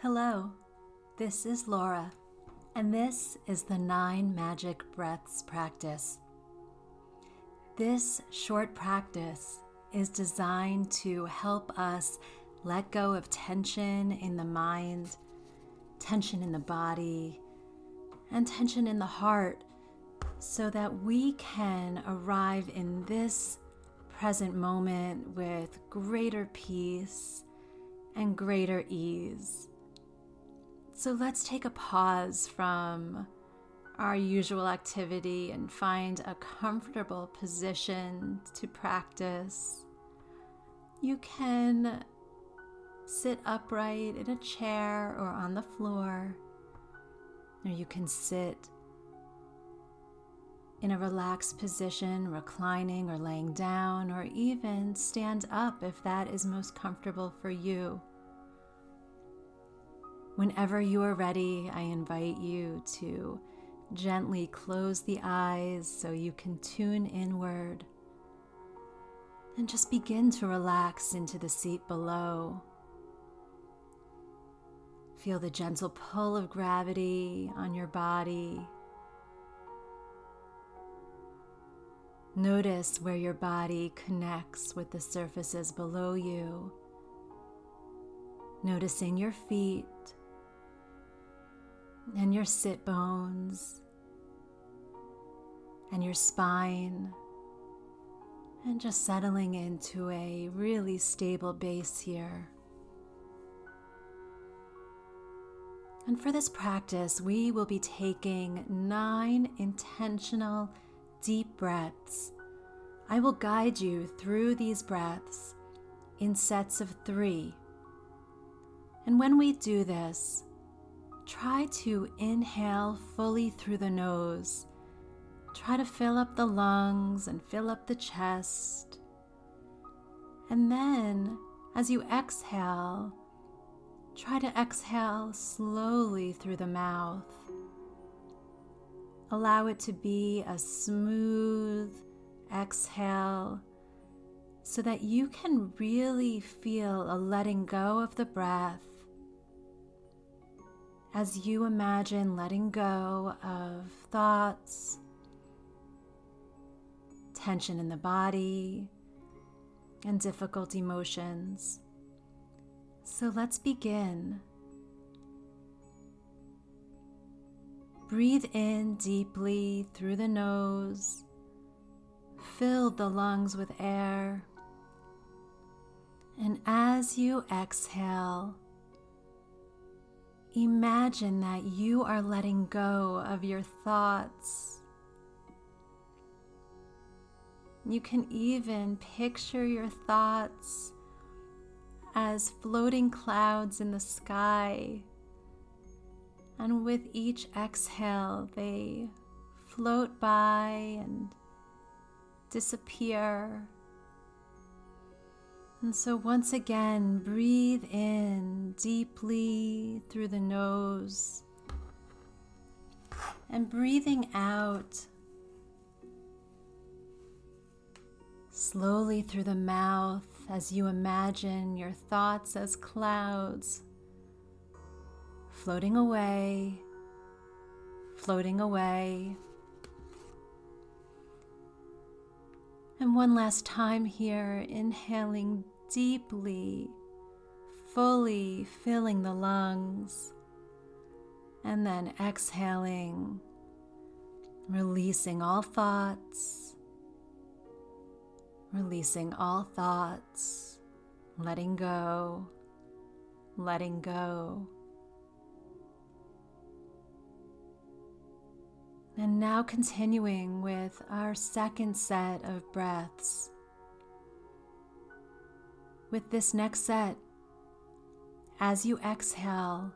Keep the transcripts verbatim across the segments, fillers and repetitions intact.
Hello, this is Laura, and this is the Nine Magic Breaths practice. This short practice is designed to help us let go of tension in the mind, tension in the body, and tension in the heart so that we can arrive in this present moment with greater peace and greater ease. So let's take a pause from our usual activity and find a comfortable position to practice. You can sit upright in a chair or on the floor, or you can sit in a relaxed position, reclining or laying down, or even stand up if that is most comfortable for you. Whenever you are ready, I invite you to gently close the eyes so you can tune inward and just begin to relax into the seat below. Feel the gentle pull of gravity on your body. Notice where your body connects with the surfaces below you. Noticing your feet and your sit bones and your spine, and just settling into a really stable base here. And for this practice, we will be taking nine intentional deep breaths. I will guide you through these breaths in sets of three. And when we do this, try to inhale fully through the nose. Try to fill up the lungs and fill up the chest. And then, as you exhale, try to exhale slowly through the mouth. Allow it to be a smooth exhale so that you can really feel a letting go of the breath as you imagine letting go of thoughts, tension in the body, and difficult emotions. So let's begin. Breathe in deeply through the nose. Fill the lungs with air. And as you exhale, imagine that you are letting go of your thoughts. You can even picture your thoughts as floating clouds in the sky. And with each exhale, they float by and disappear. And so once again, breathe in deeply through the nose and breathing out slowly through the mouth as you imagine your thoughts as clouds floating away, floating away. And one last time here, inhaling deeply, fully filling the lungs, and then exhaling, releasing all thoughts, releasing all thoughts, letting go, letting go. And now continuing with our second set of breaths. With this next set, as you exhale,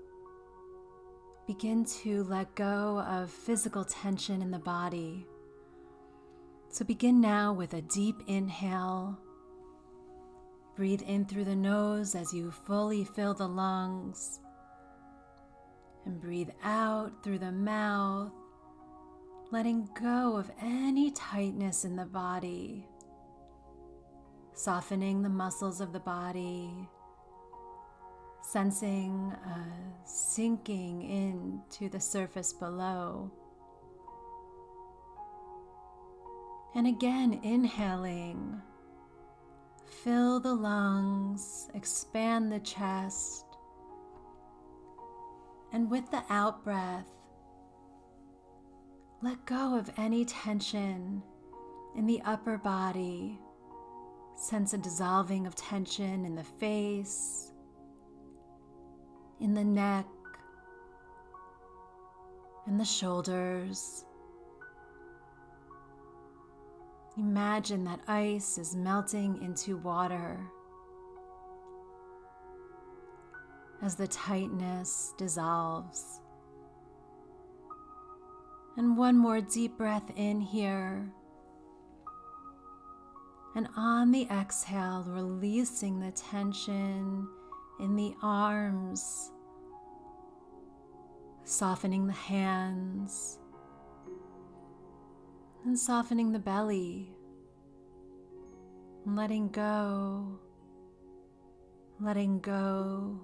begin to let go of physical tension in the body. So begin now with a deep inhale. Breathe in through the nose as you fully fill the lungs. And breathe out through the mouth, letting go of any tightness in the body, softening the muscles of the body, sensing a sinking into the surface below. And again, inhaling, fill the lungs, expand the chest, and with the out-breath, let go of any tension in the upper body. Sense a dissolving of tension in the face, in the neck, in the shoulders. Imagine that ice is melting into water as the tightness dissolves. And one more deep breath in here. And on the exhale, releasing the tension in the arms, softening the hands, and softening the belly, letting go, letting go.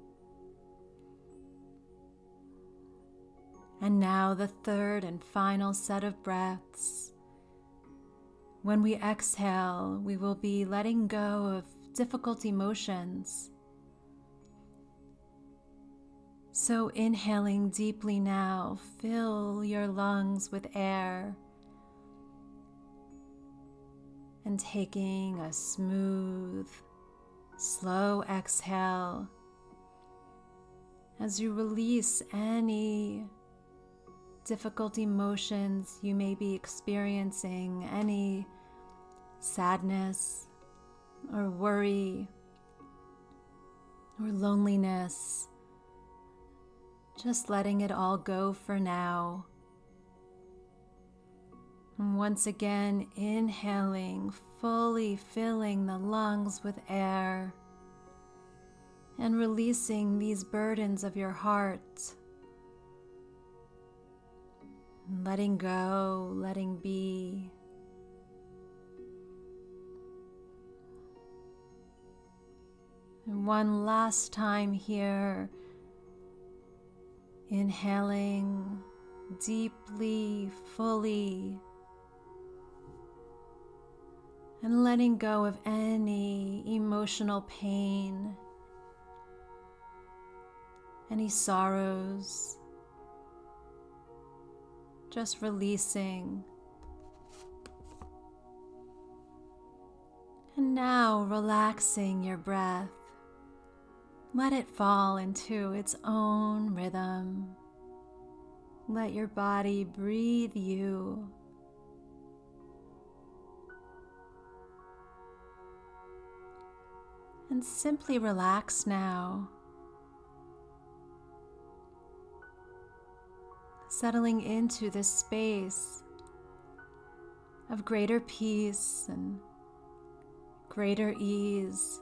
And now the third and final set of breaths. When we exhale, we will be letting go of difficult emotions. So inhaling deeply now, fill your lungs with air. And taking a smooth, slow exhale as you release any difficult emotions you may be experiencing, any sadness or worry or loneliness, just letting it all go for now. And once again, inhaling, fully filling the lungs with air and releasing these burdens of your heart. Letting go, letting be. And one last time here, inhaling deeply, fully, and letting go of any emotional pain, any sorrows. Just releasing. And now relaxing your breath. Let it fall into its own rhythm. Let your body breathe you. And simply relax now. Settling into this space of greater peace and greater ease.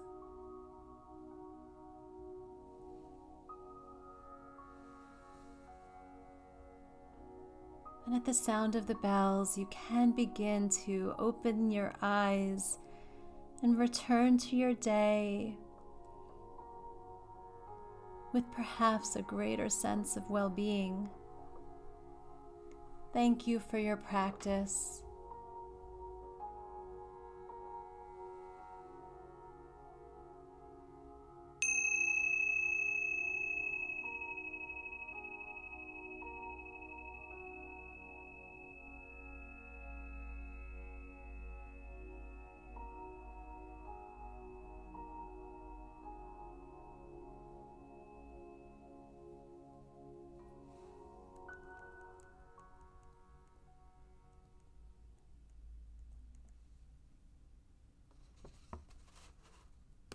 And at the sound of the bells, you can begin to open your eyes and return to your day with perhaps a greater sense of well-being. Thank you for your practice.